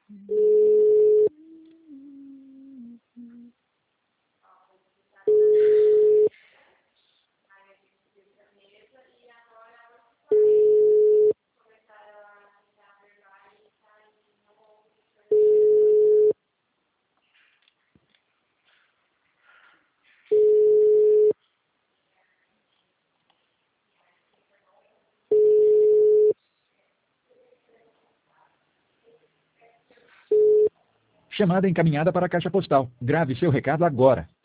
Chamada encaminhada para a caixa postal. Grave seu recado agora.